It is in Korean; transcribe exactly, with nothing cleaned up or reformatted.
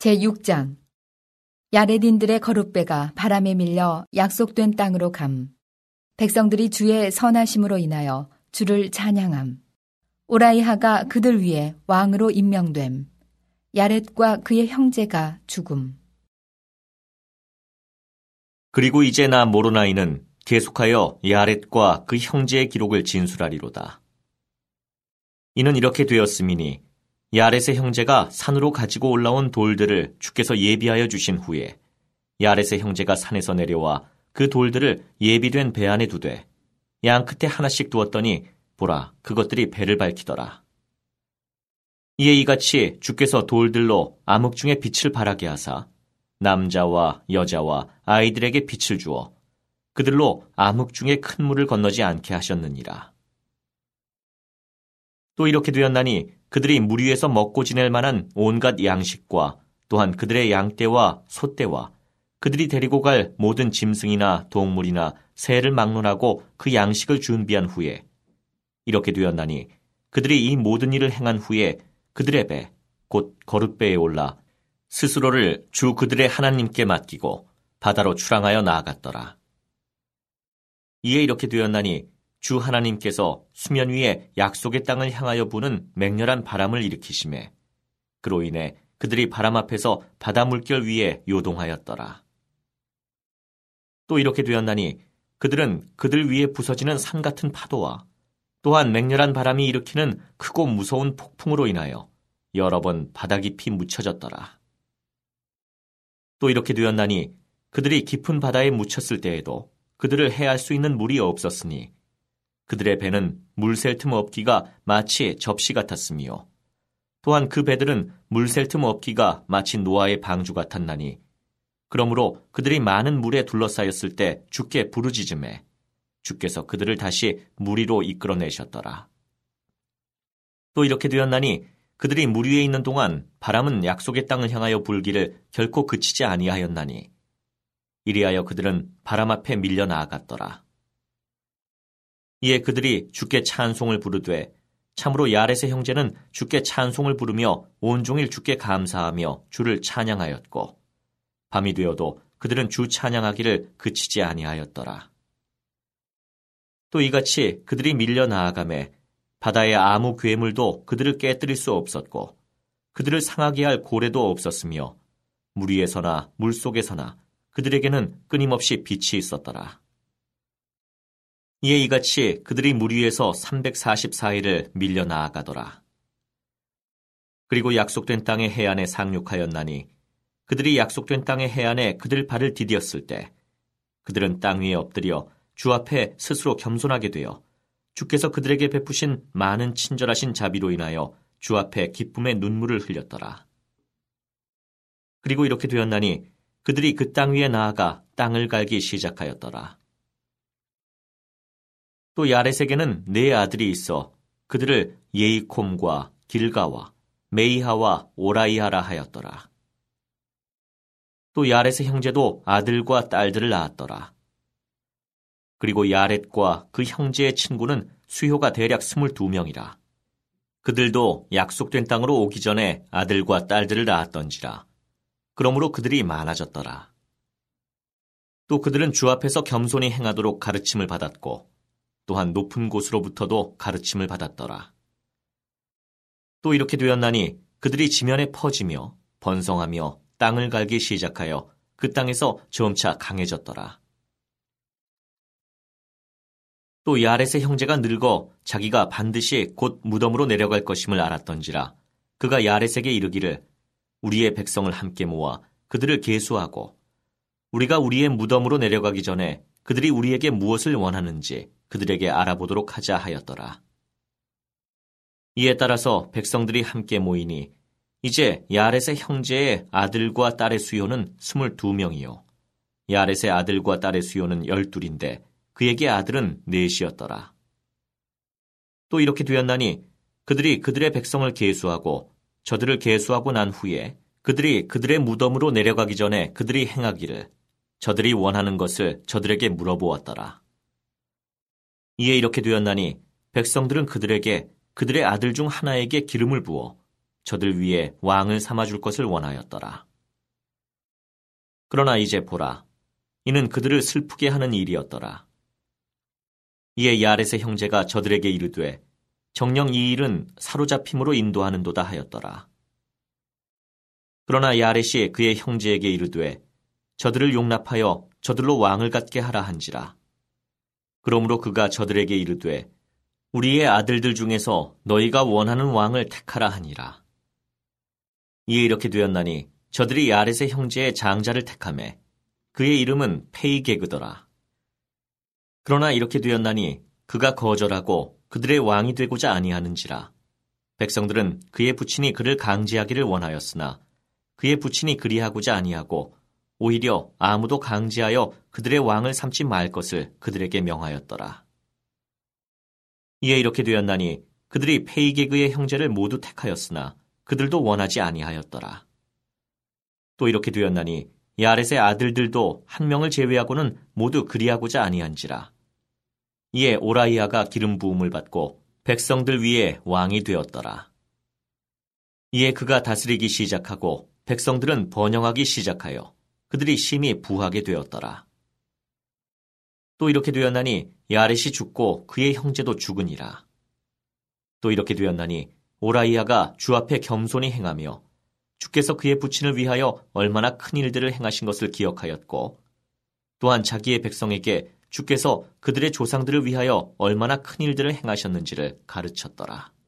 제육 장. 야레딘들의 거룻배가 바람에 밀려 약속된 땅으로 감. 백성들이 주의 선하심으로 인하여 주를 찬양함. 오라이하가 그들 위에 왕으로 임명됨. 야렛과 그의 형제가 죽음. 그리고 이제 나 모로나이는 계속하여 야렛과 그 형제의 기록을 진술하리로다. 이는 이렇게 되었음이니 야렛의 형제가 산으로 가지고 올라온 돌들을 주께서 예비하여 주신 후에 야렛의 형제가 산에서 내려와 그 돌들을 예비된 배 안에 두되 양 끝에 하나씩 두었더니 보라, 그것들이 배를 밝히더라. 이에 이같이 주께서 돌들로 암흑 중에 빛을 발하게 하사 남자와 여자와 아이들에게 빛을 주어 그들로 암흑 중에 큰 물을 건너지 않게 하셨느니라. 또 이렇게 되었나니 그들이 물 위에서 먹고 지낼 만한 온갖 양식과 또한 그들의 양떼와 소떼와 그들이 데리고 갈 모든 짐승이나 동물이나 새를 막론하고 그 양식을 준비한 후에 이렇게 되었나니 그들이 이 모든 일을 행한 후에 그들의 배, 곧 거룻배에 올라 스스로를 주 그들의 하나님께 맡기고 바다로 출항하여 나아갔더라. 이에 이렇게 되었나니 주 하나님께서 수면 위에 약속의 땅을 향하여 부는 맹렬한 바람을 일으키시매 그로 인해 그들이 바람 앞에서 바다 물결 위에 요동하였더라. 또 이렇게 되었나니 그들은 그들 위에 부서지는 산 같은 파도와 또한 맹렬한 바람이 일으키는 크고 무서운 폭풍으로 인하여 여러 번 바다 깊이 묻혀졌더라. 또 이렇게 되었나니 그들이 깊은 바다에 묻혔을 때에도 그들을 해할 수 있는 물이 없었으니 그들의 배는 물 셀 틈 없기가 마치 접시 같았으며 또한 그 배들은 물 셀 틈 없기가 마치 노아의 방주 같았나니 그러므로 그들이 많은 물에 둘러싸였을 때 주께 부르짖음에 주께서 그들을 다시 물 위로 이끌어내셨더라. 또 이렇게 되었나니 그들이 물 위에 있는 동안 바람은 약속의 땅을 향하여 불기를 결코 그치지 아니하였나니 이리하여 그들은 바람 앞에 밀려 나아갔더라. 이에 그들이 주께 찬송을 부르되 참으로 야렛의 형제는 주께 찬송을 부르며 온종일 주께 감사하며 주를 찬양하였고 밤이 되어도 그들은 주 찬양하기를 그치지 아니하였더라. 또 이같이 그들이 밀려 나아가매 바다의 아무 괴물도 그들을 깨뜨릴 수 없었고 그들을 상하게 할 고래도 없었으며 물 위에서나 물 속에서나 그들에게는 끊임없이 빛이 있었더라. 이에 이같이 그들이 물 위에서 삼백사십사 일을 밀려 나아가더라. 그리고 약속된 땅의 해안에 상륙하였나니 그들이 약속된 땅의 해안에 그들 발을 디뎠을 때 그들은 땅 위에 엎드려 주 앞에 스스로 겸손하게 되어 주께서 그들에게 베푸신 많은 친절하신 자비로 인하여 주 앞에 기쁨의 눈물을 흘렸더라. 그리고 이렇게 되었나니 그들이 그 땅 위에 나아가 땅을 갈기 시작하였더라. 또 야렛에게는 네 아들이 있어 그들을 예이콤과 길가와 메이하와 오라이하라 하였더라. 또 야렛의 형제도 아들과 딸들을 낳았더라. 그리고 야렛과 그 형제의 친구는 수효가 대략 스물두 명이라. 그들도 약속된 땅으로 오기 전에 아들과 딸들을 낳았던지라. 그러므로 그들이 많아졌더라. 또 그들은 주 앞에서 겸손히 행하도록 가르침을 받았고 또한 높은 곳으로부터도 가르침을 받았더라. 또 이렇게 되었나니 그들이 지면에 퍼지며 번성하며 땅을 갈기 시작하여 그 땅에서 점차 강해졌더라. 또 야렛의 형제가 늙어 자기가 반드시 곧 무덤으로 내려갈 것임을 알았던지라 그가 야렛에게 이르기를 우리의 백성을 함께 모아 그들을 계수하고 우리가 우리의 무덤으로 내려가기 전에 그들이 우리에게 무엇을 원하는지 그들에게 알아보도록 하자 하였더라. 이에 따라서 백성들이 함께 모이니 이제 야렛의 형제의 아들과 딸의 수요는 스물두 명이요 야렛의 아들과 딸의 수요는 열둘인데 그에게 아들은 넷이었더라. 또 이렇게 되었나니 그들이 그들의 백성을 계수하고 저들을 계수하고 난 후에 그들이 그들의 무덤으로 내려가기 전에 그들이 행하기를 저들이 원하는 것을 저들에게 물어보았더라. 이에 이렇게 되었나니 백성들은 그들에게 그들의 아들 중 하나에게 기름을 부어 저들 위에 왕을 삼아줄 것을 원하였더라. 그러나 이제 보라, 이는 그들을 슬프게 하는 일이었더라. 이에 야렛의 형제가 저들에게 이르되 정녕 이 일은 사로잡힘으로 인도하는도다 하였더라. 그러나 야렛이 그의 형제에게 이르되 저들을 용납하여 저들로 왕을 갖게 하라 한지라. 그러므로 그가 저들에게 이르되 우리의 아들들 중에서 너희가 원하는 왕을 택하라 하니라. 이에 이렇게 되었나니 저들이 야렛의 형제의 장자를 택하매 그의 이름은 페이게그더라. 그러나 이렇게 되었나니 그가 거절하고 그들의 왕이 되고자 아니하는지라. 백성들은 그의 부친이 그를 강제하기를 원하였으나 그의 부친이 그리하고자 아니하고 오히려 아무도 강제하여 그들의 왕을 삼지 말 것을 그들에게 명하였더라. 이에 이렇게 되었나니 그들이 페이게그의 형제를 모두 택하였으나 그들도 원하지 아니하였더라. 또 이렇게 되었나니 야렛의 아들들도 한 명을 제외하고는 모두 그리하고자 아니한지라. 이에 오라이아가 기름 부음을 받고 백성들 위에 왕이 되었더라. 이에 그가 다스리기 시작하고 백성들은 번영하기 시작하여 그들이 심히 부하게 되었더라. 또 이렇게 되었나니 야렛이 죽고 그의 형제도 죽으니라. 또 이렇게 되었나니 오라이아가 주 앞에 겸손히 행하며 주께서 그의 부친을 위하여 얼마나 큰 일들을 행하신 것을 기억하였고 또한 자기의 백성에게 주께서 그들의 조상들을 위하여 얼마나 큰 일들을 행하셨는지를 가르쳤더라.